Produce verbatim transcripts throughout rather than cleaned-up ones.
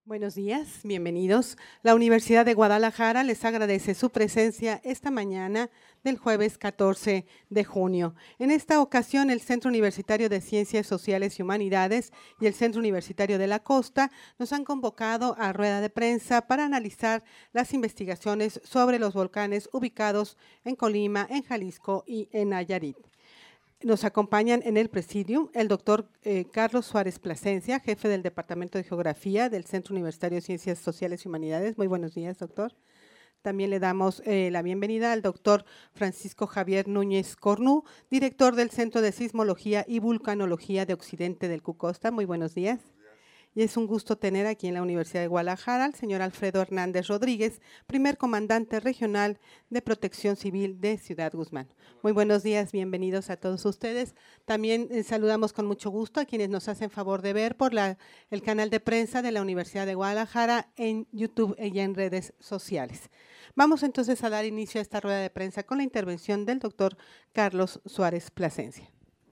Buenos días, bienvenidos. La Universidad de Guadalajara les agradece su presencia esta mañana del jueves catorce de junio. En esta ocasión, el Centro Universitario de Ciencias Sociales y Humanidades y el Centro Universitario de la Costa nos han convocado a rueda de prensa para analizar las investigaciones sobre los volcanes ubicados en Colima, en Jalisco y en Nayarit. Nos acompañan en el presidium el doctor eh, Carlos Suárez Plasencia, jefe del Departamento de Geografía del Centro Universitario de Ciencias Sociales y Humanidades. Muy buenos días, doctor. También le damos eh, la bienvenida al doctor Francisco Javier Núñez Cornu, director del Centro de Sismología y Vulcanología de Occidente del CUCOSTA. Muy buenos días. Y es un gusto tener aquí en la Universidad de Guadalajara al señor Alfredo Hernández Rodríguez, primer comandante regional de Protección Civil de Ciudad Guzmán. Muy buenos días, bienvenidos a todos ustedes. También eh, saludamos con mucho gusto a quienes nos hacen favor de ver por la, el canal de prensa de la Universidad de Guadalajara en YouTube y en redes sociales. Vamos entonces a dar inicio a esta rueda de prensa con la intervención del doctor Carlos Suárez Plasencia.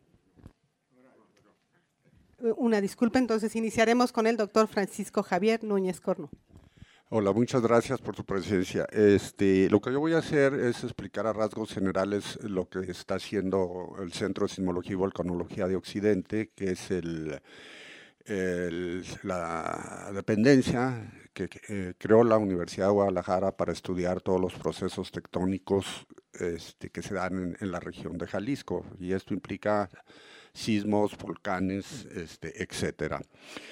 Una disculpa, entonces iniciaremos con el doctor Francisco Javier Núñez Cornu. Hola, muchas gracias por tu presencia. Este, lo que yo voy a hacer es explicar a rasgos generales lo que está haciendo el Centro de Sismología y Volcanología de Occidente, que es el, el, la dependencia que eh, creó la Universidad de Guadalajara para estudiar todos los procesos tectónicos este, que se dan en, en la región de Jalisco, y esto implica sismos, volcanes, este, etcétera.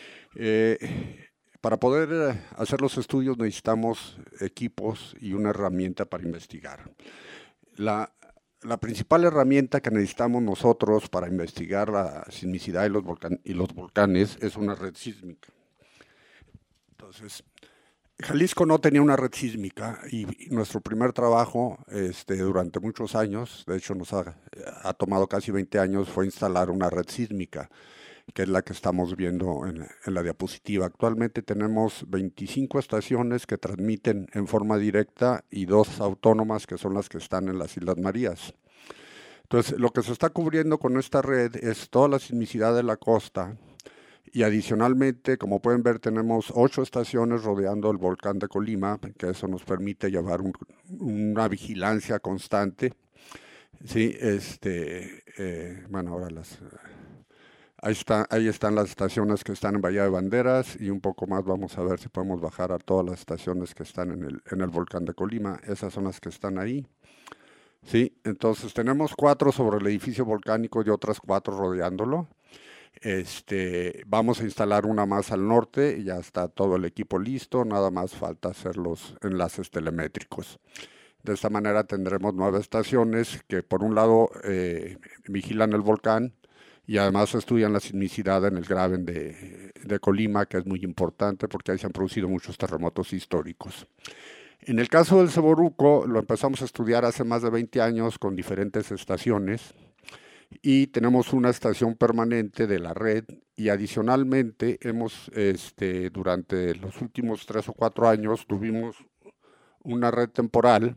Eh, para poder hacer los estudios necesitamos equipos y una herramienta para investigar. La, la principal herramienta que necesitamos nosotros para investigar la sismicidad y los, volcan, y los volcanes es una red sísmica. Entonces, Jalisco no tenía una red sísmica y nuestro primer trabajo este, durante muchos años, de hecho nos ha, ha tomado casi veinte años, fue instalar una red sísmica, que es la que estamos viendo en, en la diapositiva. Actualmente tenemos veinticinco estaciones que transmiten en forma directa y dos autónomas que son las que están en las Islas Marías. Entonces, lo que se está cubriendo con esta red es toda la sismicidad de la costa. Y adicionalmente, como pueden ver, tenemos ocho estaciones rodeando el volcán de Colima, que eso nos permite llevar un, una vigilancia constante. Sí, este, eh, bueno, ahora las, ahí, está, ahí están las estaciones que están en Bahía de Banderas y un poco más vamos a ver si podemos bajar a todas las estaciones que están en el, en el volcán de Colima. Esas son las que están ahí. Sí, entonces tenemos cuatro sobre el edificio volcánico y otras cuatro rodeándolo. Este, vamos a instalar una más al norte y ya está todo el equipo listo, nada más falta hacer los enlaces telemétricos. De esta manera tendremos nueve estaciones que por un lado eh, vigilan el volcán y además estudian la sismicidad en el Graben de, de Colima, que es muy importante porque ahí se han producido muchos terremotos históricos. En el caso del Ceboruco lo empezamos a estudiar hace más de veinte años con diferentes estaciones. Y tenemos una estación permanente de la red y adicionalmente hemos, este, durante los últimos tres o cuatro años, tuvimos una red temporal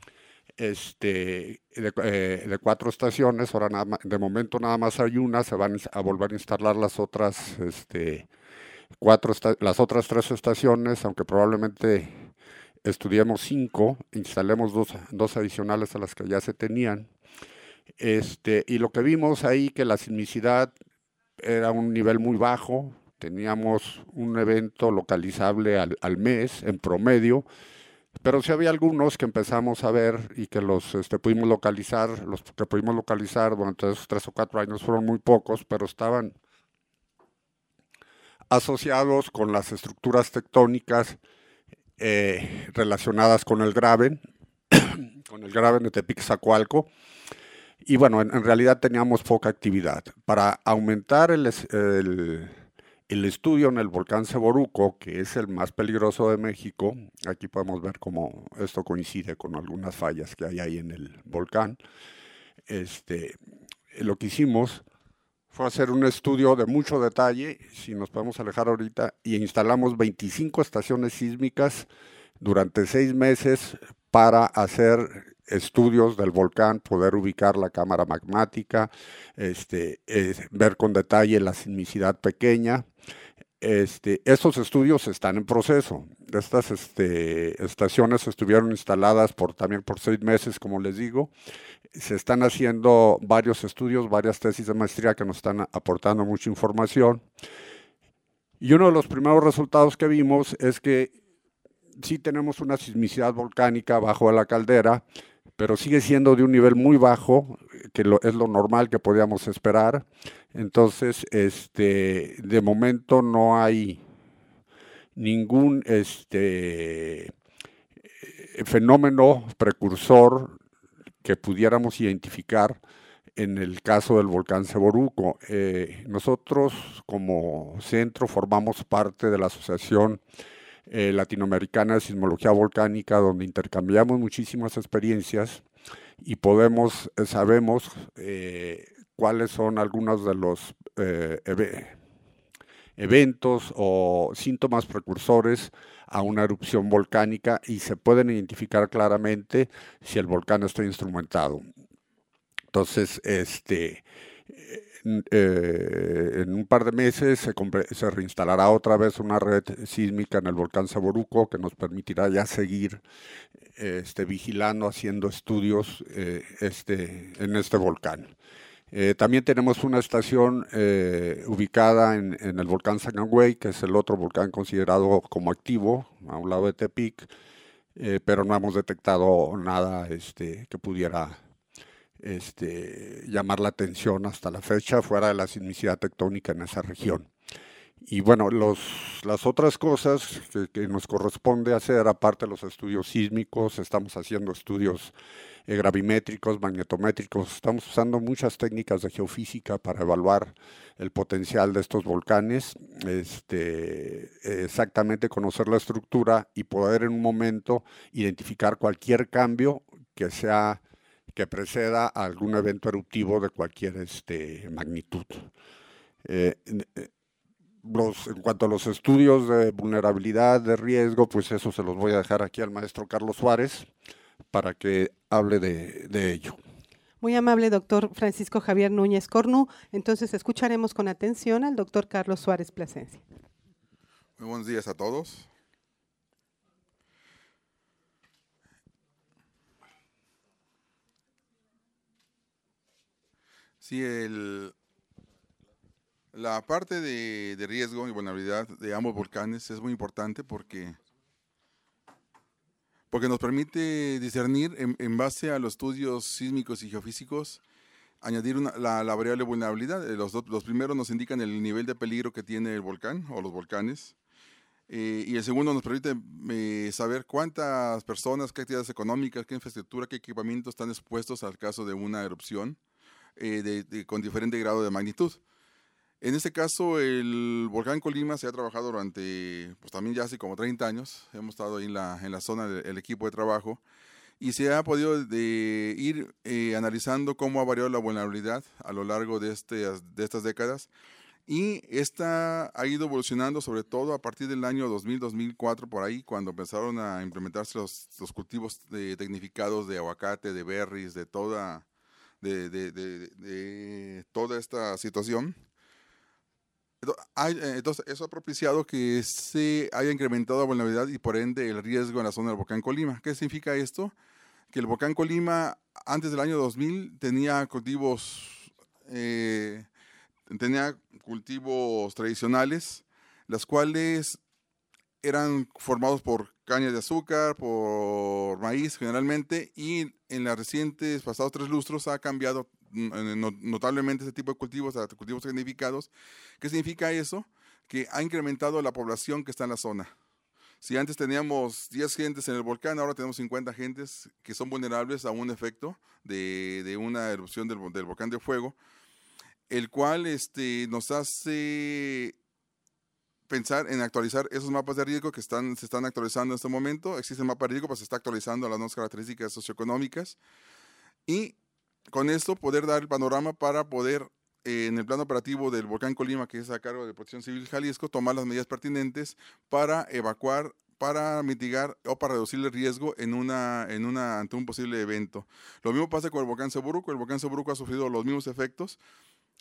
este, de, eh, de cuatro estaciones. Ahora nada más, de momento nada más hay una, se van a volver a instalar las otras, este, cuatro, las otras tres estaciones, aunque probablemente estudiemos cinco, instalemos dos, dos adicionales a las que ya se tenían. Este, y lo que vimos ahí que la sismicidad era un nivel muy bajo, teníamos un evento localizable al, al mes en promedio, pero sí había algunos que empezamos a ver y que los este, pudimos localizar, los que pudimos localizar durante esos tres o cuatro años fueron muy pocos, pero estaban asociados con las estructuras tectónicas eh, relacionadas con el Graben, con el Graben de Tepic-Zacualco. Y bueno, en, en realidad teníamos poca actividad. Para aumentar el, el, el estudio en el volcán Ceboruco, que es el más peligroso de México, aquí podemos ver cómo esto coincide con algunas fallas que hay ahí en el volcán. Este, lo que hicimos fue hacer un estudio de mucho detalle, si nos podemos alejar ahorita, y instalamos veinticinco estaciones sísmicas durante seis meses para hacer estudios del volcán, poder ubicar la cámara magmática, este, eh, ver con detalle la sismicidad pequeña, Este, estos estudios están en proceso. Estas este, estaciones estuvieron instaladas por, también por seis meses, como les digo. Se están haciendo varios estudios, varias tesis de maestría que nos están aportando mucha información. Y uno de los primeros resultados que vimos es que sí tenemos una sismicidad volcánica abajo de la caldera, pero sigue siendo de un nivel muy bajo, que lo, es lo normal que podíamos esperar. Entonces, este, de momento no hay ningún este, fenómeno precursor que pudiéramos identificar en el caso del volcán Ceboruco. Eh, nosotros como centro formamos parte de la Asociación eh, Latinoamericana de Sismología Volcánica, donde intercambiamos muchísimas experiencias y podemos, eh, sabemos eh, cuáles son algunos de los eh, ev eventos o síntomas precursores a una erupción volcánica y se pueden identificar claramente si el volcán está instrumentado. Entonces, este, eh, en un par de meses se, se reinstalará otra vez una red sísmica en el volcán Ceboruco que nos permitirá ya seguir este, vigilando, haciendo estudios eh, este, en este volcán. Eh, también tenemos una estación eh, ubicada en, en el volcán Sangangüey, que es el otro volcán considerado como activo, a un lado de Tepic, eh, pero no hemos detectado nada este, que pudiera este, llamar la atención hasta la fecha, fuera de la sismicidad tectónica en esa región. Y bueno, los, las otras cosas que, que nos corresponde hacer, aparte de los estudios sísmicos, estamos haciendo estudios eh, gravimétricos, magnetométricos, estamos usando muchas técnicas de geofísica para evaluar el potencial de estos volcanes, este, exactamente conocer la estructura y poder en un momento identificar cualquier cambio que sea que preceda a algún evento eruptivo de cualquier este, magnitud. Eh, Los, en cuanto a los estudios de vulnerabilidad, de riesgo, pues eso se los voy a dejar aquí al maestro Carlos Suárez para que hable de, de ello. Muy amable, doctor Francisco Javier Núñez Cornu. Entonces escucharemos con atención al doctor Carlos Suárez Plasencia. Muy buenos días a todos. Sí, el... La parte de, de riesgo y vulnerabilidad de ambos volcanes es muy importante porque, porque nos permite discernir en, en base a los estudios sísmicos y geofísicos, añadir una, la, la variable vulnerabilidad. Los, do, los primeros nos indican el nivel de peligro que tiene el volcán o los volcanes, eh, y el segundo nos permite eh, saber cuántas personas, qué actividades económicas, qué infraestructura, qué equipamientos están expuestos al caso de una erupción eh, de, de, con diferente grado de magnitud. En este caso, el volcán Colima se ha trabajado durante, pues también ya hace como treinta años. Hemos estado ahí en la, en la zona del equipo de trabajo y se ha podido de ir eh, analizando cómo ha variado la vulnerabilidad a lo largo de, este, de estas décadas. Y esta ha ido evolucionando sobre todo a partir del año dos mil, dos mil cuatro, por ahí, cuando empezaron a implementarse los, los cultivos de, tecnificados de aguacate, de berries, de toda, de, de, de, de toda esta situación. Entonces, eso ha propiciado que se haya incrementado la vulnerabilidad y por ende el riesgo en la zona del volcán Colima. ¿Qué significa esto? Que el volcán Colima antes del año dos mil tenía cultivos, eh, tenía cultivos tradicionales, las cuales eran formados por caña de azúcar, por maíz generalmente, y en los recientes pasados tres lustros ha cambiado notablemente ese tipo de cultivos a cultivos tecnificados. ¿Qué significa eso? Que ha incrementado la población que está en la zona. Si antes teníamos diez gentes en el volcán, ahora tenemos cincuenta gentes que son vulnerables a un efecto de, de una erupción del, del volcán de fuego, el cual este, nos hace pensar en actualizar esos mapas de riesgo que están, se están actualizando en este momento. Existe el mapa de riesgo, pues se está actualizando las nuevas características socioeconómicas y con esto poder dar el panorama para poder, eh, en el plano operativo del volcán Colima, que es a cargo de Protección Civil Jalisco, tomar las medidas pertinentes para evacuar, para mitigar o para reducir el riesgo en una, en una, ante un posible evento. Lo mismo pasa con el volcán Ceboruco. El volcán Ceboruco ha sufrido los mismos efectos.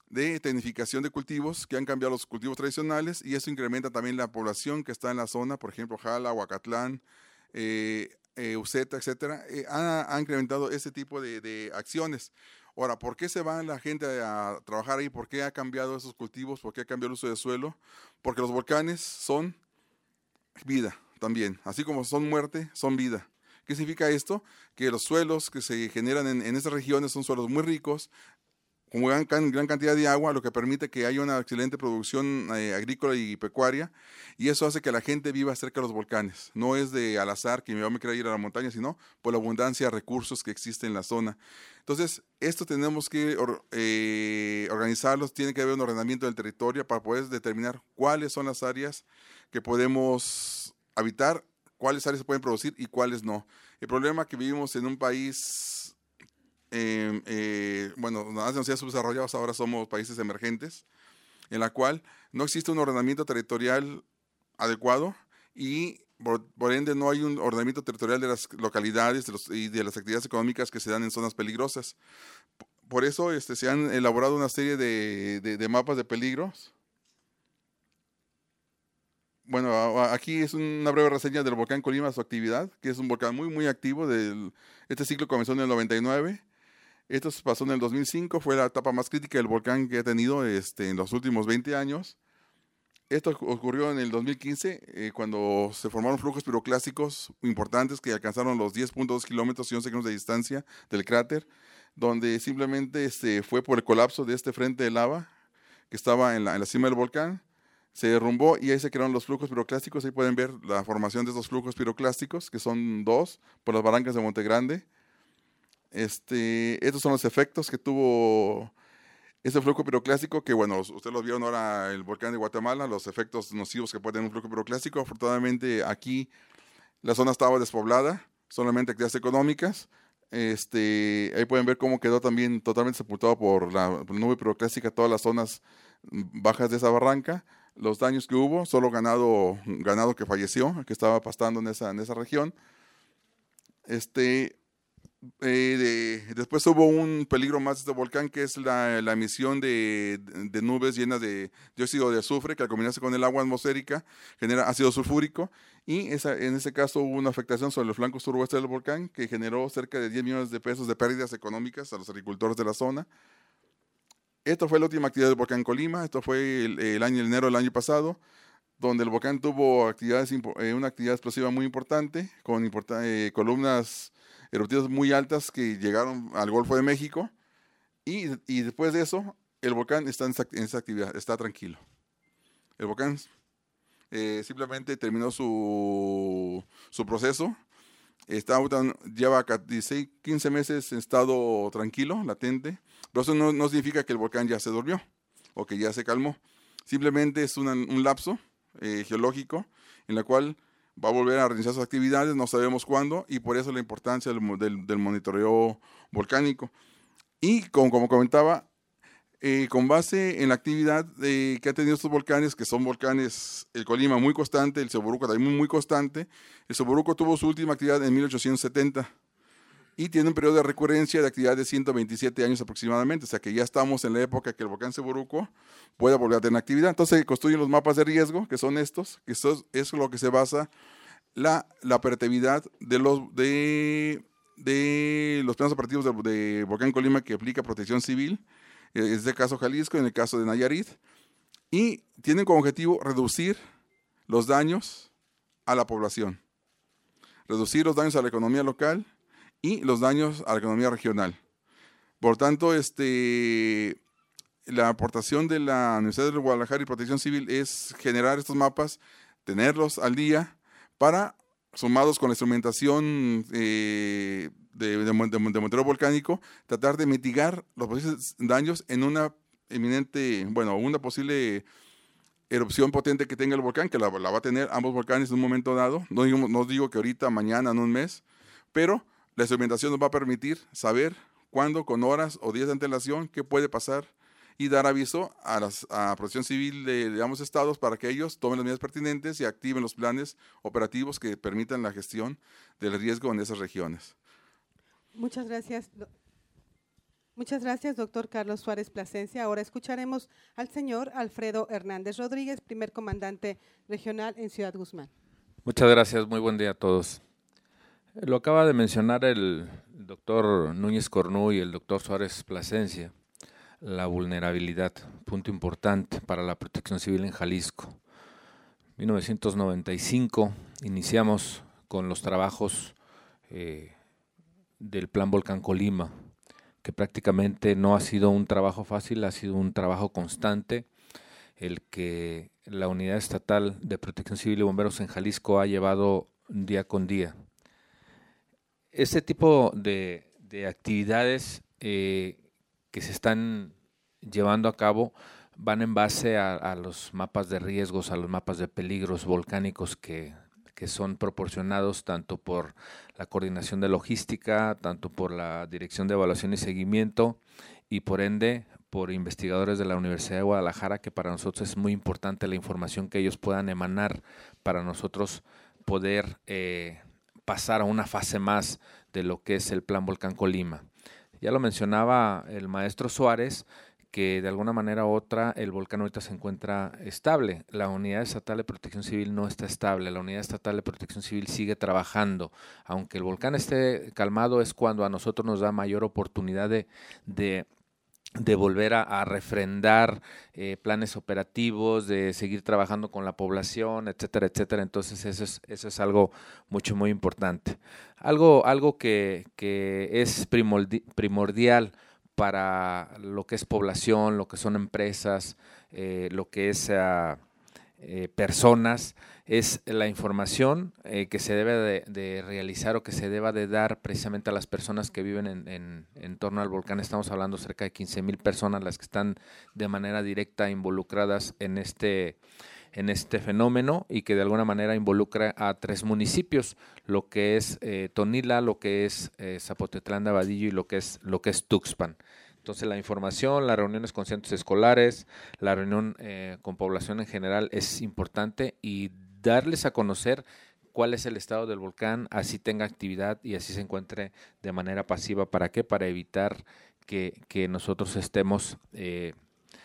de tecnificación de cultivos que han cambiado los cultivos tradicionales, y eso incrementa también la población que está en la zona, por ejemplo, Jala, Huacatlán, eh, eh, Uceta, etcétera, eh, ha, ha incrementado ese tipo de, de acciones. Ahora, ¿por qué se va la gente a trabajar ahí? ¿Por qué ha cambiado esos cultivos? ¿Por qué ha cambiado el uso de suelo? Porque los volcanes son vida también, así como son muerte, son vida. ¿Qué significa esto? Que los suelos que se generan en, en estas regiones son suelos muy ricos, con gran, gran cantidad de agua, lo que permite que haya una excelente producción eh, agrícola y pecuaria, y eso hace que la gente viva cerca de los volcanes. No es de al azar que mi mamá me quiera ir a la montaña, sino por la abundancia de recursos que existe en la zona. Entonces, esto tenemos que or, eh, organizarlos, tiene que haber un ordenamiento del territorio para poder determinar cuáles son las áreas que podemos habitar, cuáles áreas se pueden producir y cuáles no. El problema es que vivimos en un país... Eh, eh, bueno, antes nos habíamos subdesarrollados, ahora somos países emergentes, en la cual no existe un ordenamiento territorial adecuado y por, por ende no hay un ordenamiento territorial de las localidades de los, y de las actividades económicas que se dan en zonas peligrosas. Por eso este, se han elaborado una serie de, de, de mapas de peligros. Bueno, aquí es una breve reseña del volcán Colima, su actividad, que es un volcán muy, muy activo. Del, este ciclo comenzó en el noventa y nueve. Esto pasó en el dos mil cinco, fue la etapa más crítica del volcán que ha tenido este, en los últimos veinte años. Esto ocurrió en el dos mil quince, eh, cuando se formaron flujos piroclásticos importantes que alcanzaron los diez punto dos kilómetros y once kilómetros de distancia del cráter, donde simplemente este, fue por el colapso de este frente de lava que estaba en la, en la cima del volcán. Se derrumbó y ahí se crearon los flujos piroclásticos. Ahí pueden ver la formación de estos flujos piroclásticos, que son dos, por las barrancas de Monte Grande. Este, estos son los efectos que tuvo este flujo piroclástico, que bueno, ustedes los vieron ahora el volcán de Guatemala, los efectos nocivos que puede tener un flujo piroclástico. Afortunadamente aquí la zona estaba despoblada, solamente actividades económicas. Este, ahí pueden ver cómo quedó también totalmente sepultado por la nube piroclástica todas las zonas bajas de esa barranca. Los daños que hubo, solo ganado, ganado que falleció, que estaba pastando en esa, en esa región. Este... Eh, de, después hubo un peligro más de este volcán, que es la, la emisión de, de nubes llenas de dióxido de azufre, que al combinarse con el agua atmosférica genera ácido sulfúrico, y esa, en ese caso hubo una afectación sobre el flanco suroeste del volcán que generó cerca de diez millones de pesos de pérdidas económicas a los agricultores de la zona. Esto fue la última actividad del volcán Colima. Esto fue el, el año el enero del año pasado, donde el volcán tuvo actividades, eh, una actividad explosiva muy importante, con importa, eh, columnas eruptivas muy altas que llegaron al Golfo de México, y, y después de eso el volcán está en esa, en esa actividad, está tranquilo. El volcán eh, simplemente terminó su, su proceso, está, lleva dieciséis, quince meses en estado tranquilo, latente, pero eso no, no significa que el volcán ya se durmió o que ya se calmó. Simplemente es una, un lapso eh, geológico en la cual va a volver a reiniciar sus actividades, no sabemos cuándo, y por eso la importancia del, del, del monitoreo volcánico. Y como, como comentaba, eh, con base en la actividad eh, que han tenido estos volcanes, que son volcanes, el Colima muy constante, el Soboruco también muy, muy constante. El Soboruco tuvo su última actividad en mil ochocientos setenta y tiene un periodo de recurrencia de actividad de ciento veintisiete años aproximadamente, o sea que ya estamos en la época que el volcán Soboruco pueda volver a tener actividad. Entonces se construyen los mapas de riesgo, que son estos, que eso es lo que se basa la, la operatividad de los, de, de los planes operativos de, de Volcán Colima, que aplica protección civil, en este caso Jalisco, en el caso de Nayarit, y tienen como objetivo reducir los daños a la población, reducir los daños a la economía local y los daños a la economía regional. Por tanto, este, la aportación de la Universidad de Guadalajara y Protección Civil es generar estos mapas, tenerlos al día, para, sumados con la instrumentación eh, de, de, de, de monitoreo volcánico, tratar de mitigar los posibles daños en una eminente, bueno, una posible erupción potente que tenga el volcán, que la, la va a tener ambos volcanes en un momento dado. No digo, no digo que ahorita, mañana, en un mes, pero la instrumentación nos va a permitir saber cuándo, con horas o días de antelación, qué puede pasar, y dar aviso a la a Protección Civil de, de ambos estados para que ellos tomen las medidas pertinentes y activen los planes operativos que permitan la gestión del riesgo en esas regiones. Muchas gracias. Muchas gracias, doctor Carlos Suárez Plasencia. Ahora escucharemos al señor Alfredo Hernández Rodríguez, primer comandante regional en Ciudad Guzmán. Muchas gracias, muy buen día a todos. Lo acaba de mencionar el doctor Núñez Cornu y el doctor Suárez Plasencia, la vulnerabilidad, punto importante para la protección civil en Jalisco. En mil novecientos noventa y cinco iniciamos con los trabajos eh, del Plan Volcán Colima, que prácticamente no ha sido un trabajo fácil, ha sido un trabajo constante, el que la Unidad Estatal de Protección Civil y Bomberos en Jalisco ha llevado día con día. Este tipo de, de actividades eh, que se están llevando a cabo van en base a, a los mapas de riesgos, a los mapas de peligros volcánicos que, que son proporcionados tanto por la Coordinación de Logística, tanto por la Dirección de Evaluación y Seguimiento y por ende por investigadores de la Universidad de Guadalajara, que para nosotros es muy importante la información que ellos puedan emanar para nosotros poder eh, pasar a una fase más de lo que es el Plan Volcán Colima. Ya lo mencionaba el maestro Suárez, que de alguna manera u otra el volcán ahorita se encuentra estable. La Unidad Estatal de Protección Civil no está estable, la Unidad Estatal de Protección Civil sigue trabajando. Aunque el volcán esté calmado, es cuando a nosotros nos da mayor oportunidad de, de, de volver a, a refrendar eh, planes operativos, de seguir trabajando con la población, etcétera, etcétera. Entonces eso es, eso es algo mucho, muy importante. Algo, algo que, que es primordial para lo que es población, lo que son empresas, eh, lo que es uh, eh, personas, es la información eh, que se debe de, de realizar o que se deba de dar precisamente a las personas que viven en, en, en torno al volcán. Estamos hablando cerca de quince mil personas las que están de manera directa involucradas en este en este fenómeno y que de alguna manera involucra a tres municipios, lo que es eh, Tonila, lo que es eh, Zapotitlán de Abadillo y lo que es lo que es Tuxpan. Entonces la información, las reuniones con centros escolares, la reunión eh, con población en general es importante y darles a conocer cuál es el estado del volcán, así tenga actividad y así se encuentre de manera pasiva. ¿Para qué? Para evitar que, que nosotros estemos eh,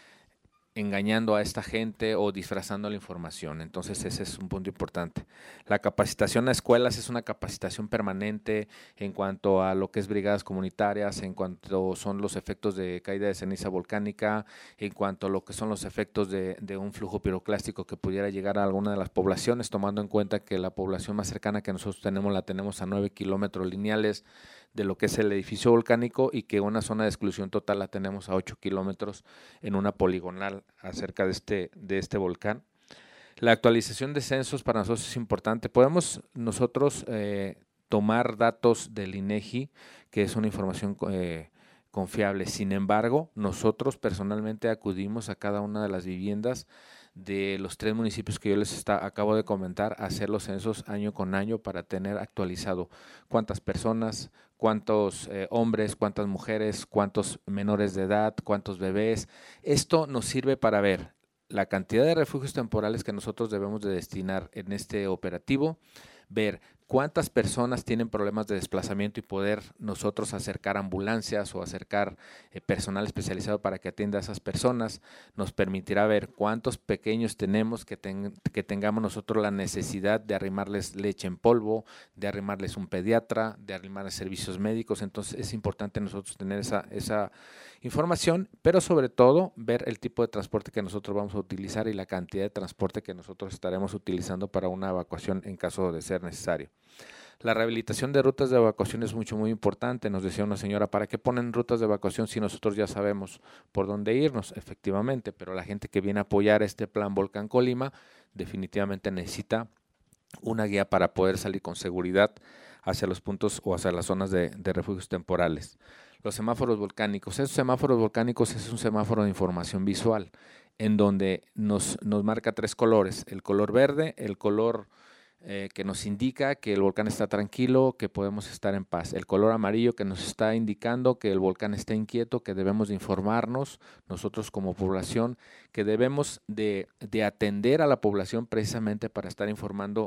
engañando a esta gente o disfrazando la información. Entonces ese es un punto importante. La capacitación a escuelas es una capacitación permanente en cuanto a lo que es brigadas comunitarias, en cuanto son los efectos de caída de ceniza volcánica, en cuanto a lo que son los efectos de, de un flujo piroclástico que pudiera llegar a alguna de las poblaciones, tomando en cuenta que la población más cercana que nosotros tenemos la tenemos a nueve kilómetros lineales de lo que es el edificio volcánico y que una zona de exclusión total la tenemos a ocho kilómetros en una poligonal acerca de este, de este volcán. La actualización de censos para nosotros es importante. Podemos nosotros eh, tomar datos del INEGI, que es una información eh, confiable. Sin embargo, nosotros personalmente acudimos a cada una de las viviendas de los tres municipios que yo les está, acabo de comentar, a hacer los censos año con año para tener actualizado cuántas personas, cuántos eh, hombres, cuántas mujeres, cuántos menores de edad, cuántos bebés. Esto nos sirve para ver la cantidad de refugios temporales que nosotros debemos de destinar en este operativo, ver cuántas personas tienen problemas de desplazamiento y poder nosotros acercar ambulancias o acercar eh, personal especializado para que atienda a esas personas. Nos permitirá ver cuántos pequeños tenemos que, ten, que tengamos nosotros la necesidad de arrimarles leche en polvo, de arrimarles un pediatra, de arrimarles servicios médicos. Entonces es importante nosotros tener esa, esa información, pero sobre todo ver el tipo de transporte que nosotros vamos a utilizar y la cantidad de transporte que nosotros estaremos utilizando para una evacuación en caso de ser necesario. La rehabilitación de rutas de evacuación es mucho, muy importante. Nos decía una señora, ¿para qué ponen rutas de evacuación si nosotros ya sabemos por dónde irnos? Efectivamente, pero la gente que viene a apoyar este plan Volcán Colima definitivamente necesita una guía para poder salir con seguridad hacia los puntos o hacia las zonas de, de refugios temporales. Los semáforos volcánicos. Esos semáforos volcánicos es un semáforo de información visual en donde nos, nos marca tres colores, el color verde, el color Eh, que nos indica que el volcán está tranquilo, que podemos estar en paz. El color amarillo que nos está indicando que el volcán está inquieto, que debemos de informarnos nosotros como población, que debemos de, de atender a la población precisamente para estar informando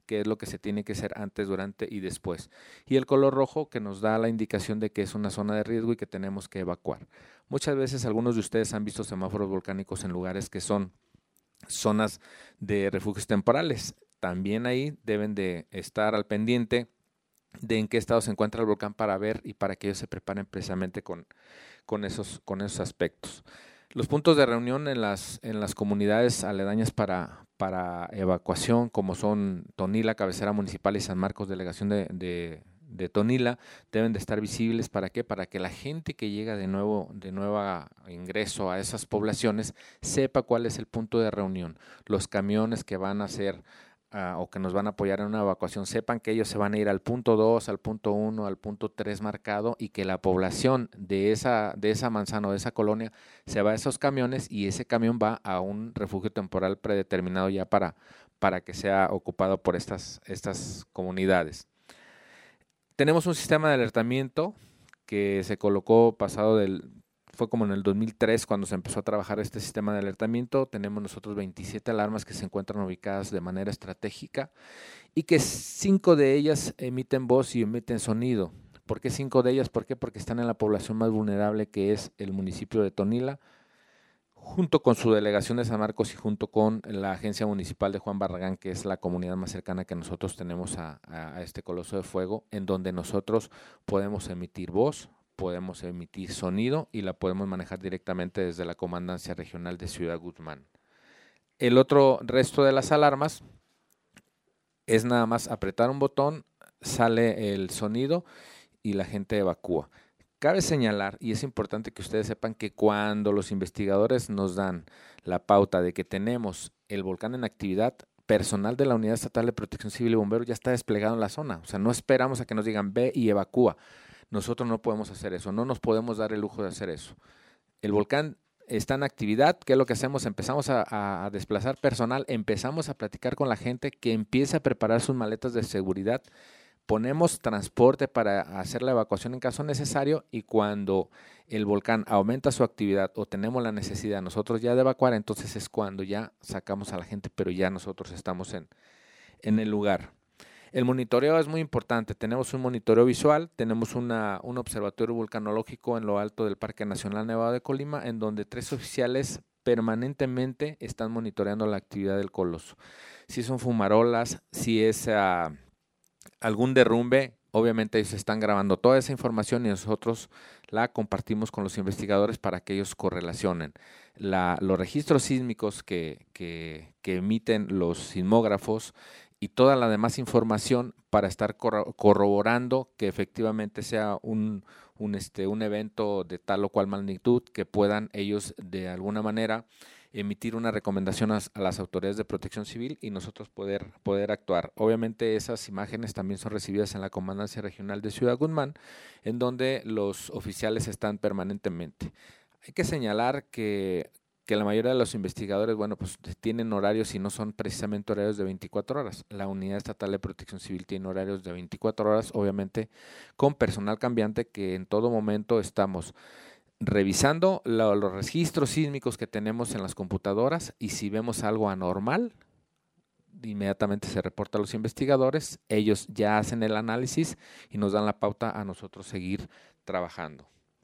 qué es lo que se tiene que hacer antes, durante y después. Y el color rojo que nos da la indicación de que es una zona de riesgo y que tenemos que evacuar. Muchas veces algunos de ustedes han visto semáforos volcánicos en lugares que son zonas de refugios temporales. También ahí deben de estar al pendiente de en qué estado se encuentra el volcán para ver y para que ellos se preparen precisamente con, con, esos, con esos aspectos. Los puntos de reunión en las, en las comunidades aledañas para, para evacuación, como son Tonila, cabecera municipal, y San Marcos, delegación de, de, de Tonila, deben de estar visibles. ¿Para qué? Para que la gente que llega de nuevo, de nuevo ingreso a esas poblaciones sepa cuál es el punto de reunión. Los camiones que van a hacer Uh, o que nos van a apoyar en una evacuación, sepan que ellos se van a ir al punto dos, al punto uno, al punto tres marcado, y que la población de esa, de esa manzana o de esa colonia se va a esos camiones, y ese camión va a un refugio temporal predeterminado ya para, para que sea ocupado por estas, estas comunidades. Tenemos un sistema de alertamiento que se colocó pasado del... Fue como en el dos mil tres cuando se empezó a trabajar este sistema de alertamiento. Tenemos nosotros veintisiete alarmas que se encuentran ubicadas de manera estratégica y que cinco de ellas emiten voz y emiten sonido. ¿Por qué cinco de ellas? ¿Por qué? Porque están en la población más vulnerable, que es el municipio de Tonila, junto con su delegación de San Marcos y junto con la agencia municipal de Juan Barragán, que es la comunidad más cercana que nosotros tenemos a, a este coloso de fuego, en donde nosotros podemos emitir voz, podemos emitir sonido y la podemos manejar directamente desde la Comandancia Regional de Ciudad Guzmán. El otro resto de las alarmas es nada más apretar un botón, sale el sonido y la gente evacúa. Cabe señalar, y es importante que ustedes sepan, que cuando los investigadores nos dan la pauta de que tenemos el volcán en actividad, personal de la Unidad Estatal de Protección Civil y Bomberos ya está desplegado en la zona. O sea, no esperamos a que nos digan ve y evacúa. Nosotros no podemos hacer eso, no nos podemos dar el lujo de hacer eso. El volcán está en actividad. ¿Qué es lo que hacemos? Empezamos a, a desplazar personal, empezamos a platicar con la gente que empiece a preparar sus maletas de seguridad, ponemos transporte para hacer la evacuación en caso necesario, y cuando el volcán aumenta su actividad o tenemos la necesidad nosotros ya de evacuar, entonces es cuando ya sacamos a la gente, pero ya nosotros estamos en, en el lugar. El monitoreo es muy importante. Tenemos un monitoreo visual, tenemos una, un observatorio vulcanológico en lo alto del Parque Nacional Nevado de Colima, en donde tres oficiales permanentemente están monitoreando la actividad del coloso. Si son fumarolas, si es uh, algún derrumbe, obviamente ellos están grabando toda esa información y nosotros la compartimos con los investigadores para que ellos correlacionen. La, los registros sísmicos que, que, que emiten los sismógrafos y toda la demás información para estar corroborando que efectivamente sea un, un, este, un evento de tal o cual magnitud, que puedan ellos de alguna manera emitir una recomendación a, a las autoridades de protección civil y nosotros poder, poder actuar. Obviamente esas imágenes también son recibidas en la Comandancia Regional de Ciudad Guzmán, en donde los oficiales están permanentemente. Hay que señalar que que la mayoría de los investigadores, bueno, pues tienen horarios y no son precisamente horarios de veinticuatro horas. La Unidad Estatal de Protección Civil tiene horarios de veinticuatro horas, obviamente con personal cambiante, que en todo momento estamos revisando lo, los registros sísmicos que tenemos en las computadoras, y si vemos algo anormal, inmediatamente se reporta a los investigadores, ellos ya hacen el análisis y nos dan la pauta a nosotros seguir trabajando.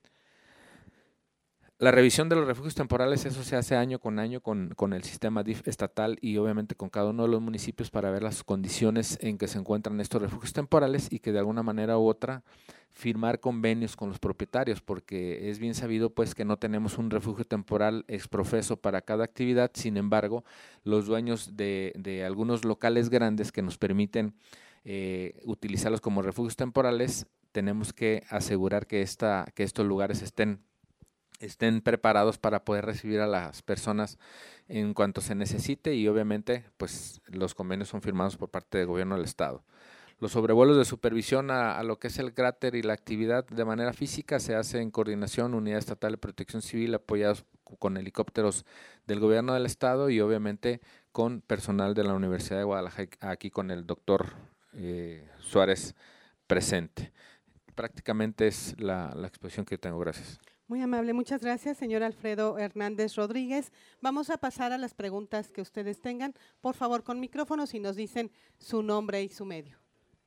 La revisión de los refugios temporales, eso se hace año con año con, con el sistema D I F estatal y obviamente con cada uno de los municipios para ver las condiciones en que se encuentran estos refugios temporales y que de alguna manera u otra firmar convenios con los propietarios, porque es bien sabido pues que no tenemos un refugio temporal exprofeso para cada actividad. Sin embargo, los dueños de, de algunos locales grandes que nos permiten eh, utilizarlos como refugios temporales, tenemos que asegurar que, esta, que estos lugares estén estén preparados para poder recibir a las personas en cuanto se necesite, y obviamente pues los convenios son firmados por parte del gobierno del estado. Los sobrevuelos de supervisión a, a lo que es el cráter y la actividad de manera física se hace en coordinación Unidad Estatal de Protección Civil, apoyados con helicópteros del gobierno del estado y obviamente con personal de la Universidad de Guadalajara, aquí con el doctor eh, Suárez presente. Prácticamente es la, la exposición que tengo. Gracias. Muy amable, muchas gracias, señor Alfredo Hernández Rodríguez. Vamos a pasar a las preguntas que ustedes tengan. Por favor, con micrófonos y nos dicen su nombre y su medio.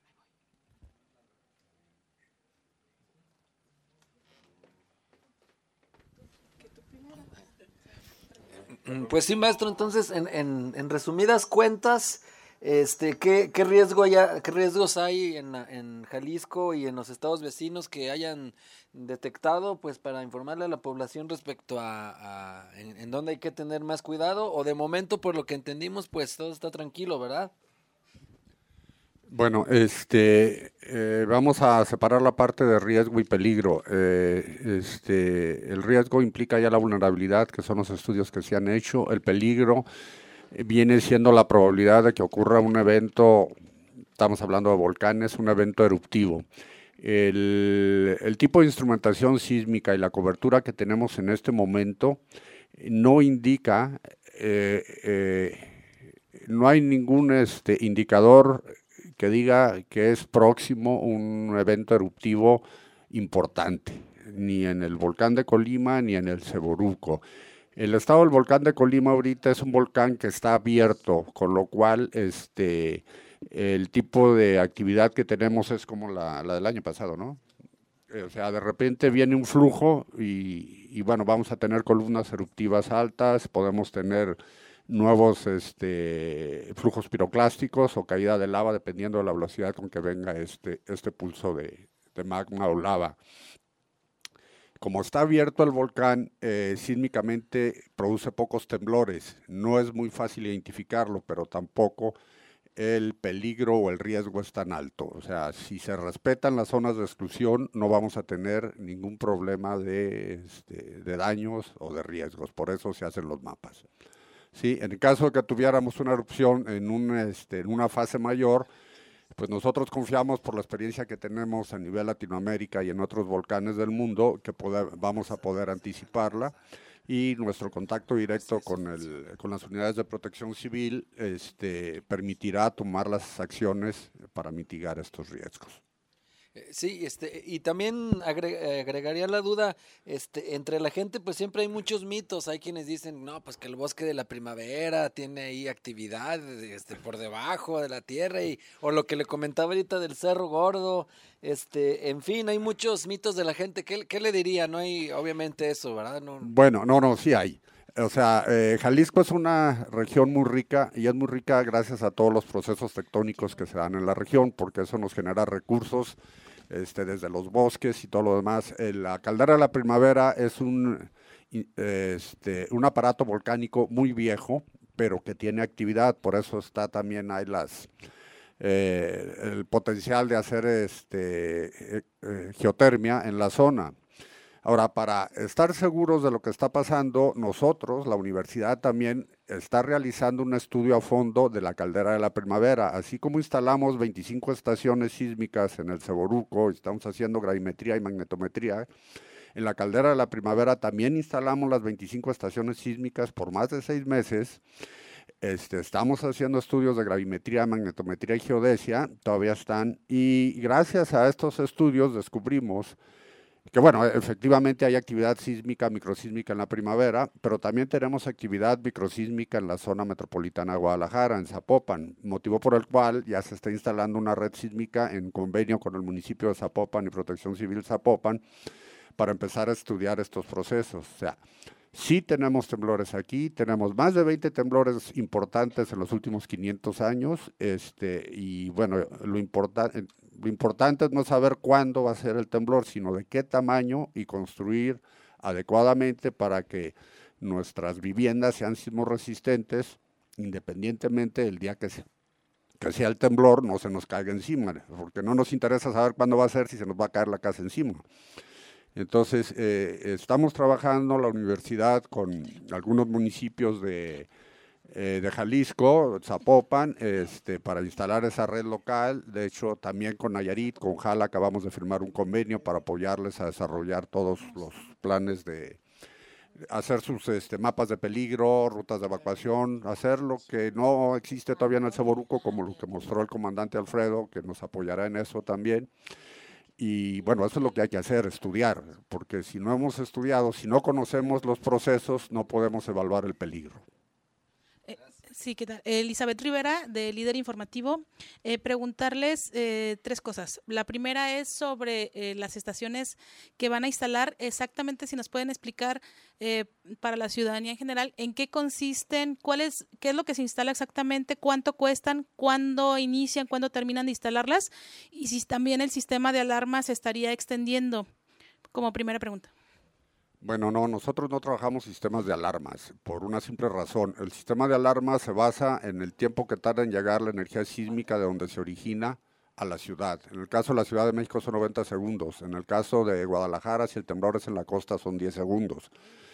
Pues sí, maestro, entonces, en, en, en resumidas cuentas, este, ¿qué, qué, riesgo haya, qué riesgos hay en, en Jalisco y en los estados vecinos que hayan detectado, pues para informarle a la población respecto a, a en, en dónde hay que tener más cuidado? O de momento, por lo que entendimos, pues todo está tranquilo, ¿verdad? Bueno, este, eh, vamos a separar la parte de riesgo y peligro. Eh, este, el riesgo implica ya la vulnerabilidad, que son los estudios que se han hecho. El peligro eh, viene siendo la probabilidad de que ocurra un evento, estamos hablando de volcanes, un evento eruptivo. El, el tipo de instrumentación sísmica y la cobertura que tenemos en este momento no indica, eh, eh, no hay ningún este, indicador que diga que es próximo un evento eruptivo importante, ni en el volcán de Colima ni en el Seboruco. El estado del volcán de Colima ahorita es un volcán que está abierto, con lo cual este, el tipo de actividad que tenemos es como la, la del año pasado, ¿no? O sea, de repente viene un flujo y, y bueno, vamos a tener columnas eruptivas altas, podemos tener nuevos este, flujos piroclásticos o caída de lava, dependiendo de la velocidad con que venga este, este pulso de, de magma o lava. Como está abierto el volcán, eh, sísmicamente produce pocos temblores. No es muy fácil identificarlo, pero tampoco el peligro o el riesgo es tan alto. O sea, si se respetan las zonas de exclusión, no vamos a tener ningún problema de, este, de daños o de riesgos. Por eso se hacen los mapas. Sí, en el caso de que tuviéramos una erupción en, un, este, en una fase mayor, pues nosotros confiamos por la experiencia que tenemos a nivel Latinoamérica y en otros volcanes del mundo que poder, vamos a poder anticiparla, y nuestro contacto directo con, el, con las unidades de protección civil este, permitirá tomar las acciones para mitigar estos riesgos. Sí, este, y también agre- agregaría la duda, este, entre la gente pues siempre hay muchos mitos. Hay quienes dicen, no, pues que el bosque de la primavera tiene ahí actividad este, por debajo de la tierra, y, o lo que le comentaba ahorita del Cerro Gordo, este, en fin, hay muchos mitos de la gente. ¿Qué, qué le diría? No hay, obviamente eso, ¿verdad? No. Bueno, no, no, sí hay. O sea, eh, Jalisco es una región muy rica, y es muy rica gracias a todos los procesos tectónicos que se dan en la región, porque eso nos genera recursos este, desde los bosques y todo lo demás. Eh, la caldera de la primavera es un, este, un aparato volcánico muy viejo, pero que tiene actividad, por eso está también hay las, eh, el potencial de hacer este, eh, eh, geotermia en la zona. Ahora, para estar seguros de lo que está pasando, nosotros, la universidad también está realizando un estudio a fondo de la caldera de la primavera, así como instalamos veinticinco estaciones sísmicas en el Seboruco, estamos haciendo gravimetría y magnetometría. En la caldera de la primavera también instalamos las veinticinco estaciones sísmicas por más de seis meses. Este, estamos haciendo estudios de gravimetría, magnetometría y geodesia, todavía están, y gracias a estos estudios descubrimos que bueno, efectivamente hay actividad sísmica, microsísmica en la primavera, pero también tenemos actividad microsísmica en la zona metropolitana de Guadalajara, en Zapopan, motivo por el cual ya se está instalando una red sísmica en convenio con el municipio de Zapopan y Protección Civil Zapopan para empezar a estudiar estos procesos. O sea, sí tenemos temblores aquí, tenemos más de veinte temblores importantes en los últimos quinientos años, este, y bueno, lo importante... Lo importante es no saber cuándo va a ser el temblor, sino de qué tamaño, y construir adecuadamente para que nuestras viviendas sean sismorresistentes, independientemente del día que sea, que sea el temblor, no se nos caiga encima, porque no nos interesa saber cuándo va a ser si se nos va a caer la casa encima. Entonces, eh, estamos trabajando la universidad con algunos municipios de... Eh, de Jalisco, Zapopan, este, para instalar esa red local. De hecho, también con Nayarit, con Jala, acabamos de firmar un convenio para apoyarles a desarrollar todos los planes de hacer sus este, mapas de peligro, rutas de evacuación, hacer lo que no existe todavía en el Seboruco, como lo que mostró el comandante Alfredo, que nos apoyará en eso también. Y bueno, eso es lo que hay que hacer, estudiar, porque si no hemos estudiado, si no conocemos los procesos, no podemos evaluar el peligro. Sí, ¿qué tal? Elizabeth Rivera, de Líder Informativo. Eh, preguntarles eh, tres cosas. La primera es sobre eh, las estaciones que van a instalar. Exactamente, si nos pueden explicar eh, para la ciudadanía en general, en qué consisten, cuál es, qué es lo que se instala exactamente, cuánto cuestan, cuándo inician, cuándo terminan de instalarlas, y si también el sistema de alarma se estaría extendiendo, como primera pregunta. Bueno, no, nosotros no trabajamos sistemas de alarmas, por una simple razón. El sistema de alarmas se basa en el tiempo que tarda en llegar la energía sísmica de donde se origina a la ciudad. En el caso de la Ciudad de México son noventa segundos, en el caso de Guadalajara, si el temblor es en la costa, son diez segundos.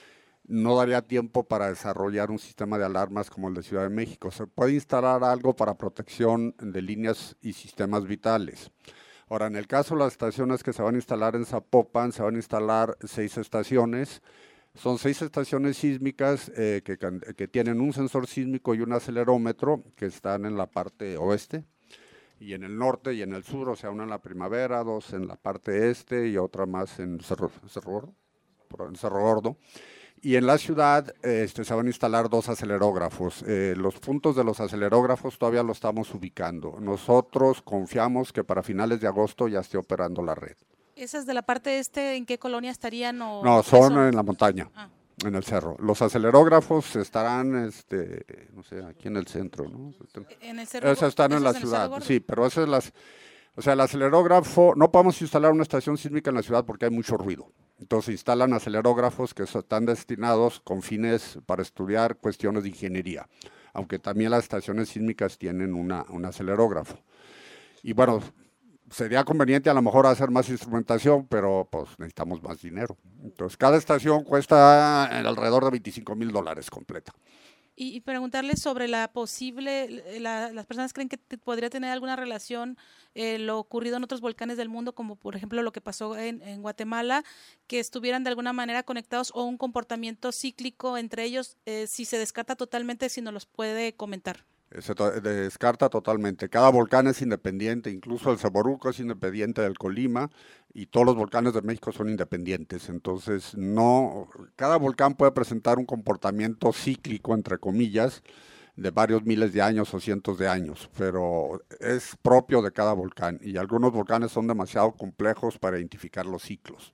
No daría tiempo para desarrollar un sistema de alarmas como el de Ciudad de México. Se puede instalar algo para protección de líneas y sistemas vitales. Ahora, en el caso de las estaciones que se van a instalar en Zapopan, se van a instalar seis estaciones. Son seis estaciones sísmicas eh, que, que tienen un sensor sísmico y un acelerómetro que están en la parte oeste y en el norte y en el sur, o sea, una en la Primavera, dos en la parte este y otra más en Cerro, Cerro Gordo, en Cerro Gordo. Y en la ciudad este, se van a instalar dos acelerógrafos. Eh, los puntos de los acelerógrafos todavía los estamos ubicando. Nosotros confiamos que para finales de agosto ya esté operando la red. ¿Esas de la parte este en qué colonia estarían? O no, son, son en la montaña, ah. en el cerro. Los acelerógrafos estarán, este, no sé, aquí en el centro, ¿no? En el cerro. Esas están en la en ciudad, sí, pero esas las... O sea, el acelerógrafo, no podemos instalar una estación sísmica en la ciudad porque hay mucho ruido. Entonces instalan acelerógrafos que están destinados con fines para estudiar cuestiones de ingeniería, aunque también las estaciones sísmicas tienen una, un acelerógrafo. Y bueno, sería conveniente a lo mejor hacer más instrumentación, pero pues necesitamos más dinero. Entonces cada estación cuesta alrededor de veinticinco mil dólares completa. Y, y preguntarles sobre la posible, la, las personas creen que te, podría tener alguna relación eh, lo ocurrido en otros volcanes del mundo, como por ejemplo lo que pasó en, en Guatemala, que estuvieran de alguna manera conectados o un comportamiento cíclico entre ellos, eh, si se descarta totalmente, si nos los puede comentar. Se descarta totalmente. Cada volcán es independiente, incluso el Saboruco es independiente del Colima y todos los volcanes de México son independientes. Entonces, no, cada volcán puede presentar un comportamiento cíclico, entre comillas, de varios miles de años o cientos de años, pero es propio de cada volcán y algunos volcanes son demasiado complejos para identificar los ciclos.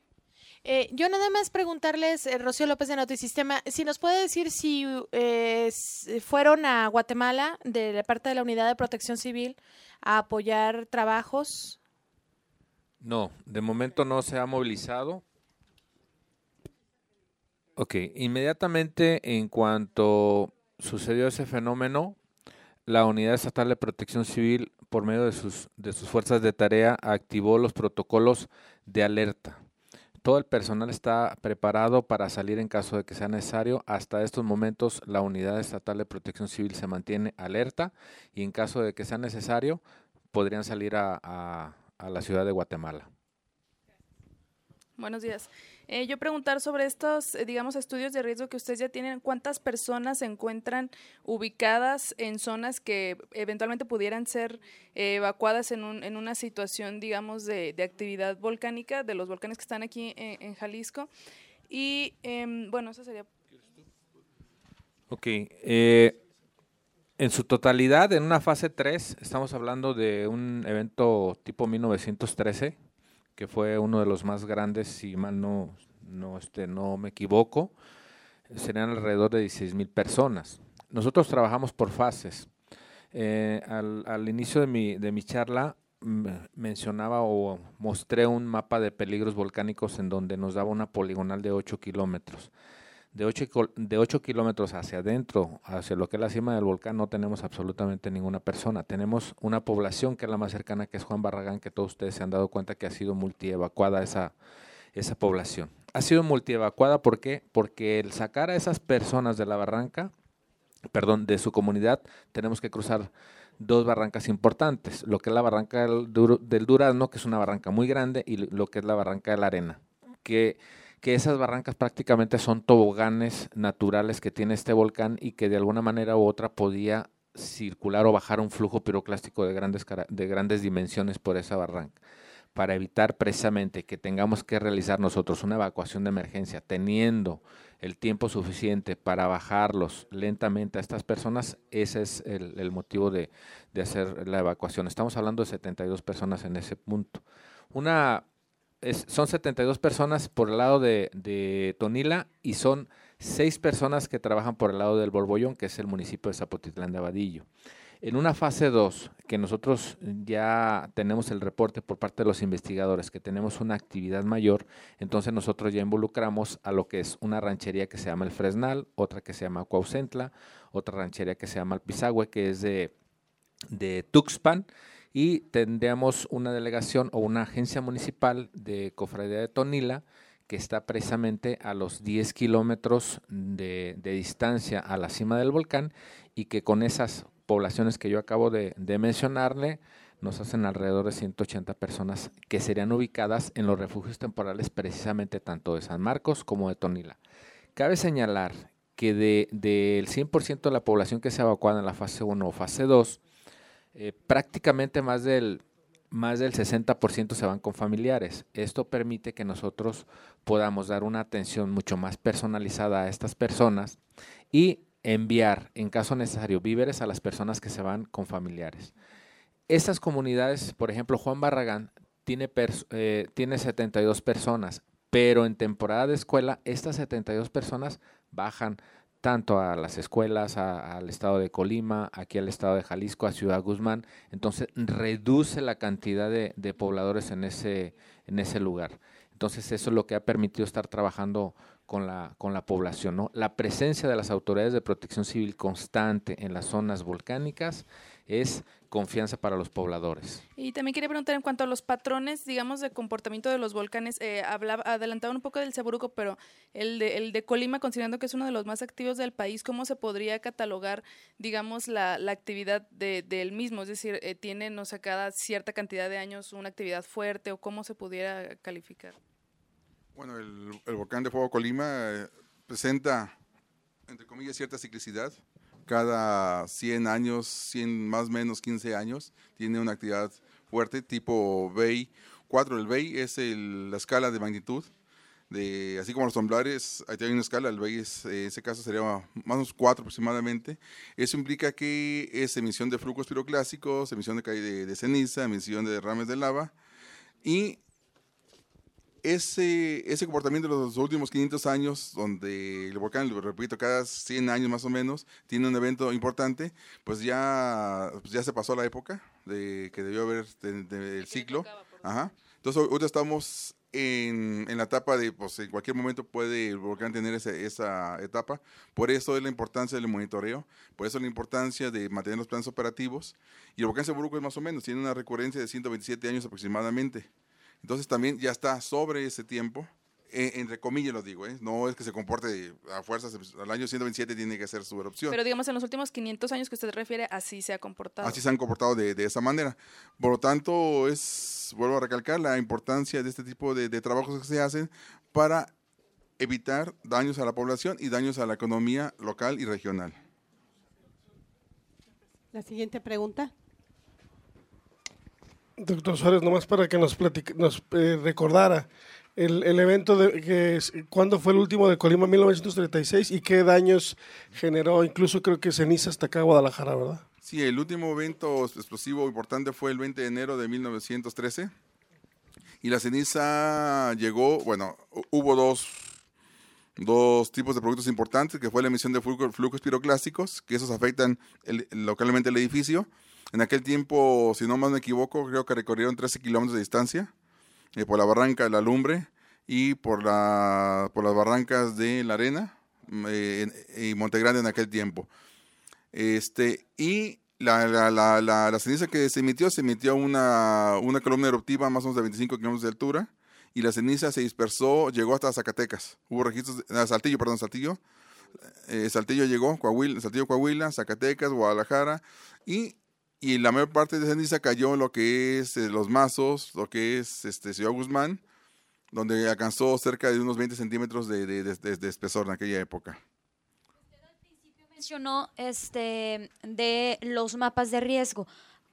Eh, yo nada más preguntarles, eh, Rocío López de Notisistema, si nos puede decir si eh, fueron a Guatemala de la parte de la Unidad de Protección Civil a apoyar trabajos. No, de momento no se ha movilizado. Ok, inmediatamente en cuanto sucedió ese fenómeno, la Unidad Estatal de Protección Civil, por medio de sus, de sus fuerzas de tarea, activó los protocolos de alerta. Todo el personal está preparado para salir en caso de que sea necesario. Hasta estos momentos la Unidad Estatal de Protección Civil se mantiene alerta y en caso de que sea necesario podrían salir a, a, a la ciudad de Guatemala. Buenos días. Eh, yo preguntar sobre estos, eh, digamos, estudios de riesgo que ustedes ya tienen, ¿cuántas personas se encuentran ubicadas en zonas que eventualmente pudieran ser eh, evacuadas en, un, en una situación, digamos, de, de actividad volcánica, de los volcanes que están aquí en, en Jalisco? Y, eh, bueno, eso sería... Ok. Eh, en su totalidad, en una fase tres, estamos hablando de un evento tipo mil novecientos trece, que fue uno de los más grandes, si mal no, no, este, no me equivoco, serían alrededor de dieciséis mil personas. Nosotros trabajamos por fases. Eh, al, al inicio de mi, de mi charla mencionaba o mostré un mapa de peligros volcánicos en donde nos daba una poligonal de ocho kilómetros. De ocho, de ocho kilómetros hacia adentro, hacia lo que es la cima del volcán, no tenemos absolutamente ninguna persona. Tenemos una población que es la más cercana, que es Juan Barragán, que todos ustedes se han dado cuenta que ha sido multievacuada esa, esa población. Ha sido multievacuada, ¿por qué? Porque el sacar a esas personas de la barranca, perdón, de su comunidad, tenemos que cruzar dos barrancas importantes, lo que es la barranca del, del Durazno, que es una barranca muy grande, y lo que es la barranca de la Arena, que... que esas barrancas prácticamente son toboganes naturales que tiene este volcán y que de alguna manera u otra podía circular o bajar un flujo piroclástico de grandes, de grandes dimensiones por esa barranca. para evitar precisamente que tengamos que realizar nosotros una evacuación de emergencia, teniendo el tiempo suficiente para bajarlos lentamente a estas personas, ese es el, el motivo de, de hacer la evacuación. Estamos hablando de setenta y dos personas en ese punto. Una, es, son setenta y dos personas por el lado de, de Tonila y son seis personas que trabajan por el lado del Borbollón, que es el municipio de Zapotitlán de Abadillo. En una fase dos, que nosotros ya tenemos el reporte por parte de los investigadores, que tenemos una actividad mayor, entonces nosotros ya involucramos a lo que es una ranchería que se llama El Fresnal, otra que se llama Cuaucentla, otra ranchería que se llama El Pisagüe, que es de, de Tuxpan, y tendríamos una delegación o una agencia municipal de Cofradía de Tonila, que está precisamente a los diez kilómetros de, de distancia a la cima del volcán, y que con esas poblaciones que yo acabo de, de mencionarle, nos hacen alrededor de ciento ochenta personas que serían ubicadas en los refugios temporales precisamente tanto de San Marcos como de Tonila. Cabe señalar que del de, de cien por ciento de la población que se ha evacuado en la fase uno o fase dos, eh, prácticamente más del, más del sesenta por ciento se van con familiares. Esto permite que nosotros podamos dar una atención mucho más personalizada a estas personas y enviar, en caso necesario, víveres a las personas que se van con familiares. Estas comunidades, por ejemplo, Juan Barragán tiene, eh, tiene setenta y dos personas, pero en temporada de escuela, estas setenta y dos personas bajan tanto a las escuelas, a, al estado de Colima, aquí al estado de Jalisco, a Ciudad Guzmán, entonces reduce la cantidad de, de pobladores en ese, en ese lugar. Entonces eso es lo que ha permitido estar trabajando con la, con la población, ¿no? La presencia de las autoridades de protección civil constante en las zonas volcánicas es confianza para los pobladores. Y también quería preguntar en cuanto a los patrones, digamos, de comportamiento de los volcanes. Eh, hablaba, adelantaban un poco del Saburuco, pero el de, el de Colima, considerando que es uno de los más activos del país, ¿cómo se podría catalogar, digamos, la, la actividad de, del mismo? Es decir, eh, ¿tiene, no sé, cada cierta cantidad de años una actividad fuerte o cómo se pudiera calificar? Bueno, el, el volcán de Fuego Colima eh, presenta, entre comillas, cierta ciclicidad. Cada cien años, cien más o menos quince años, tiene una actividad fuerte tipo B E I cuatro. El B E I es el, la escala de magnitud, de, así como los temblores, ahí hay una escala, el B E I es, en ese caso sería más o menos cuatro aproximadamente. Eso implica que es emisión de flujos piroclásicos, emisión de, de, de ceniza, emisión de derrames de lava, y Ese, ese comportamiento de los últimos quinientos años, donde el volcán, lo repito, cada cien años más o menos, tiene un evento importante, pues ya, pues ya se pasó la época de que debió haber de, de, el ciclo. Ajá. Entonces, ahorita estamos en, en la etapa de, pues en cualquier momento puede el volcán tener ese, esa etapa. Por eso es la importancia del monitoreo, por eso es la importancia de mantener los planes operativos. Y el volcán Saburuco es más o menos, tiene una recurrencia de ciento veintisiete años aproximadamente. Entonces también ya está sobre ese tiempo, eh, entre comillas lo digo, ¿eh? No es que se comporte a fuerzas, al año ciento veintisiete tiene que ser su erupción. Pero digamos en los últimos quinientos años que usted refiere, así se ha comportado. Así se han comportado de, de esa manera. Por lo tanto, es, vuelvo a recalcar la importancia de este tipo de, de trabajos que se hacen para evitar daños a la población y daños a la economía local y regional. La siguiente pregunta. Doctor Suárez, nomás para que nos, platique, nos eh, recordara el, el evento, de que es, ¿cuándo fue el último de Colima? mil novecientos treinta y seis, ¿y qué daños generó? Incluso creo que ceniza hasta acá a Guadalajara, ¿verdad? Sí, el último evento explosivo importante fue el veinte de enero de mil novecientos trece, y la ceniza llegó, bueno, hubo dos, dos tipos de productos importantes, que fue la emisión de flujos, flujos piroclásticos, que esos afectan el, localmente el edificio. En aquel tiempo, si no más me equivoco, creo que recorrieron trece kilómetros de distancia eh, por la barranca de la Lumbre y por, la, por las barrancas de La Arena eh, y Montegrande en aquel tiempo. Este, y la, la, la, la, la ceniza que se emitió, se emitió una, una columna eruptiva más o menos de veinticinco kilómetros de altura, y la ceniza se dispersó, llegó hasta Zacatecas. Hubo registros, de, Saltillo, perdón, Saltillo. Eh, Saltillo llegó, Coahuila, Saltillo, Coahuila, Zacatecas, Guadalajara, y Y la mayor parte de ceniza cayó en lo que es eh, Los Mazos, lo que es este, Ciudad Guzmán, donde alcanzó cerca de unos veinte centímetros de, de, de, de espesor en aquella época. Usted al principio mencionó este, de los mapas de riesgo.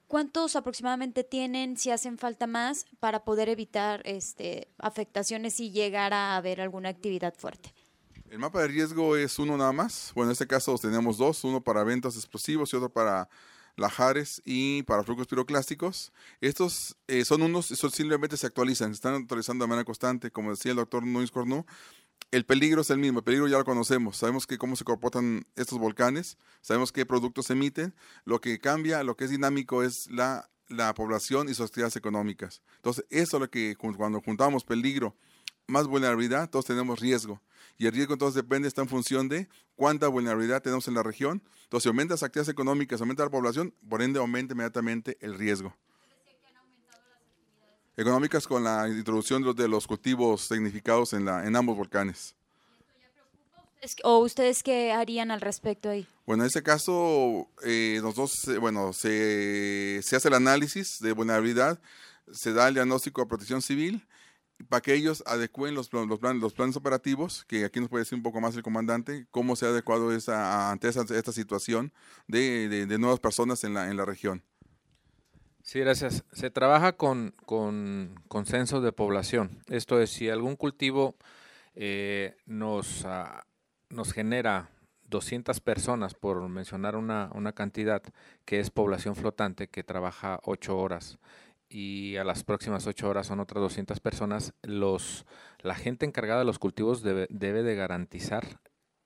¿cuántos aproximadamente tienen, si hacen falta más, para poder evitar este, afectaciones si llegara a haber alguna actividad fuerte? El mapa de riesgo es uno nada más. Bueno, en este caso tenemos dos, uno para eventos explosivos y otro para lajares y para flujos piroclásticos. Estos eh, son unos, estos simplemente se actualizan, se están actualizando de manera constante. Como decía el doctor Núñez Cornu, el peligro es el mismo, el peligro ya lo conocemos, sabemos que cómo se comportan estos volcanes, sabemos qué productos emiten, lo que cambia, lo que es dinámico es la, la población y sus actividades económicas. Entonces, eso es lo que cuando juntamos peligro más vulnerabilidad, todos tenemos riesgo. Y el riesgo entonces depende, está en función de cuánta vulnerabilidad tenemos en la región. Entonces, si aumentan las actividades económicas, aumenta la población, por ende aumenta inmediatamente el riesgo. Económicas con la introducción de los, de los cultivos tecnificados en, la, en ambos volcanes. ¿O ustedes qué harían al respecto ahí? Bueno, en ese caso, eh, nosotros, eh, bueno, se, se hace el análisis de vulnerabilidad, se da el diagnóstico de protección civil, para que ellos adecúen los, los, plan, los planes operativos, que aquí nos puede decir un poco más el comandante, cómo se ha adecuado esa, ante esa, esta situación de, de, de nuevas personas en la, en la región. Sí, gracias. Se trabaja con, con consenso de población. Esto es, si algún cultivo eh, nos, uh, nos genera doscientas personas, por mencionar una, una cantidad, que es población flotante, que trabaja ocho horas, y a las próximas ocho horas son otras doscientas personas, los, la gente encargada de los cultivos debe, debe de garantizar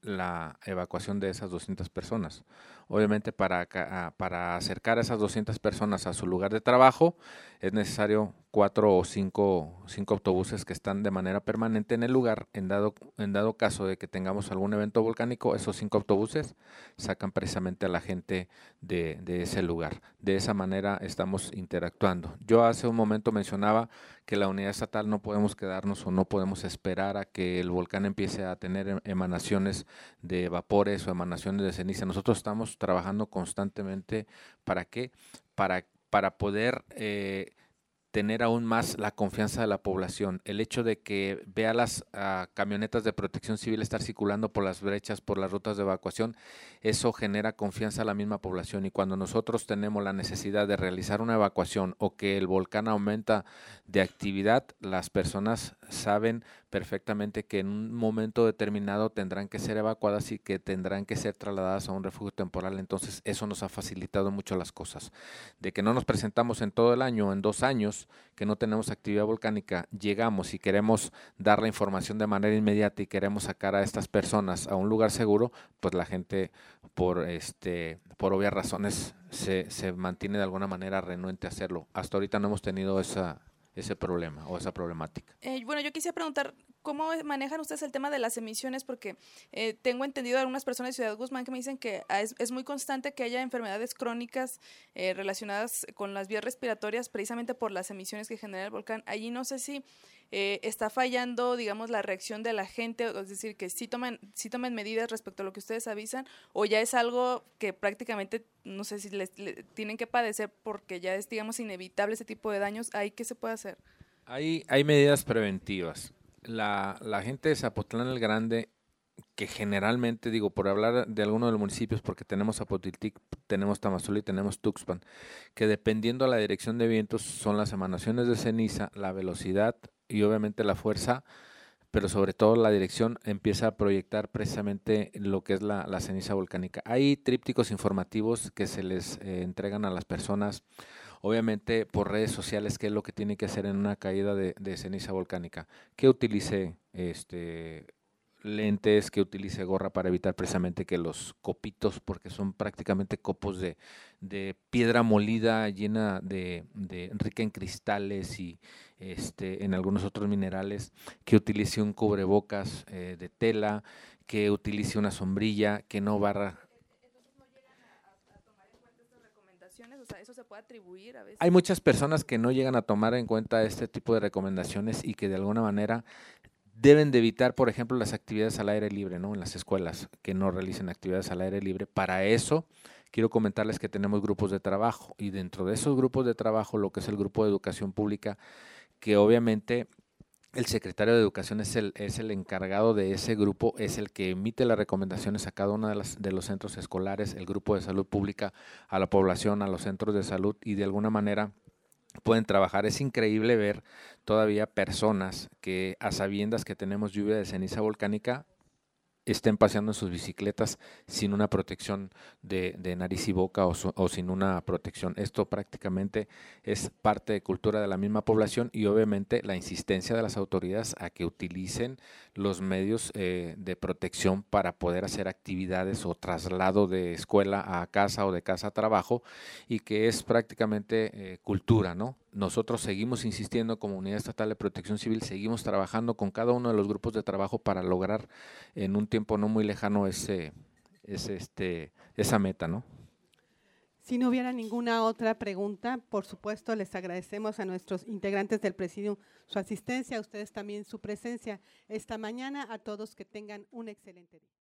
la evacuación de esas doscientas personas. Obviamente para, para acercar a esas doscientas personas a su lugar de trabajo es necesario cuatro o cinco, cinco autobuses que están de manera permanente en el lugar. En dado, en dado caso de que tengamos algún evento volcánico, esos cinco autobuses sacan precisamente a la gente de, de ese lugar. De esa manera estamos interactuando. Yo hace un momento mencionaba que la unidad estatal no podemos quedarnos o no podemos esperar a que el volcán empiece a tener emanaciones de vapores o emanaciones de ceniza. Nosotros estamos trabajando constantemente. ¿Para qué? Para, para poder eh, tener aún más la confianza de la población. El hecho de que vea las uh, camionetas de protección civil estar circulando por las brechas, por las rutas de evacuación, eso genera confianza a la misma población. Y cuando nosotros tenemos la necesidad de realizar una evacuación o que el volcán aumenta de actividad, las personas saben perfectamente que en un momento determinado tendrán que ser evacuadas y que tendrán que ser trasladadas a un refugio temporal. Entonces eso nos ha facilitado mucho las cosas. De que no nos presentamos en todo el año, en dos años, que no tenemos actividad volcánica, llegamos y queremos dar la información de manera inmediata y queremos sacar a estas personas a un lugar seguro, pues la gente por este por obvias razones se, se mantiene de alguna manera renuente a hacerlo. Hasta ahorita no hemos tenido esa ese problema o esa problemática. Eh, bueno, yo quisiera preguntar, ¿cómo manejan ustedes el tema de las emisiones? Porque eh, tengo entendido de algunas personas de Ciudad Guzmán que me dicen que es, es muy constante que haya enfermedades crónicas eh, relacionadas con las vías respiratorias precisamente por las emisiones que genera el volcán. Allí no sé si eh, está fallando, digamos, la reacción de la gente, es decir, que sí tomen, sí tomen medidas respecto a lo que ustedes avisan, o ya es algo que prácticamente, no sé si les, les tienen que padecer porque ya es, digamos, inevitable ese tipo de daños. ¿Ahí qué se puede hacer? Hay, hay medidas preventivas. La, la gente de Zapotlán el Grande, que generalmente, digo, por hablar de alguno de los municipios, porque tenemos Zapotiltic, tenemos Tamazula y tenemos Tuxpan, que dependiendo de la dirección de vientos son las emanaciones de ceniza, la velocidad y obviamente la fuerza, pero sobre todo la dirección empieza a proyectar precisamente lo que es la, la ceniza volcánica. Hay trípticos informativos que se les eh, entregan a las personas, obviamente por redes sociales, qué es lo que tiene que hacer en una caída de, de ceniza volcánica, que utilice este lentes, que utilice gorra para evitar precisamente que los copitos, porque son prácticamente copos de, de piedra molida llena de, de rica en cristales y este en algunos otros minerales, que utilice un cubrebocas eh, de tela, que utilice una sombrilla, que no barra. O sea, ¿eso se puede atribuir a veces? Hay muchas personas que no llegan a tomar en cuenta este tipo de recomendaciones y que de alguna manera deben de evitar, por ejemplo, las actividades al aire libre, ¿no? En las escuelas, que no realicen actividades al aire libre. Para eso, quiero comentarles que tenemos grupos de trabajo y dentro de esos grupos de trabajo, lo que es el grupo de educación pública, que obviamente el secretario de Educación es el, es el encargado de ese grupo, es el que emite las recomendaciones a cada uno de, las, de los centros escolares, el grupo de salud pública, a la población, a los centros de salud, y de alguna manera pueden trabajar. Es increíble ver todavía personas que, a sabiendas que tenemos lluvia de ceniza volcánica, estén paseando en sus bicicletas sin una protección de, de nariz y boca o, su, o sin una protección. Esto prácticamente es parte de cultura de la misma población, y obviamente la insistencia de las autoridades a que utilicen los medios eh, de protección para poder hacer actividades o traslado de escuela a casa o de casa a trabajo, y que es prácticamente eh, cultura, ¿no? Nosotros seguimos insistiendo como Unidad Estatal de Protección Civil, seguimos trabajando con cada uno de los grupos de trabajo para lograr en un tiempo no muy lejano ese, ese, este, esa meta, ¿no? Si no hubiera ninguna otra pregunta, por supuesto, les agradecemos a nuestros integrantes del Presidium su asistencia, a ustedes también su presencia esta mañana, a todos que tengan un excelente día.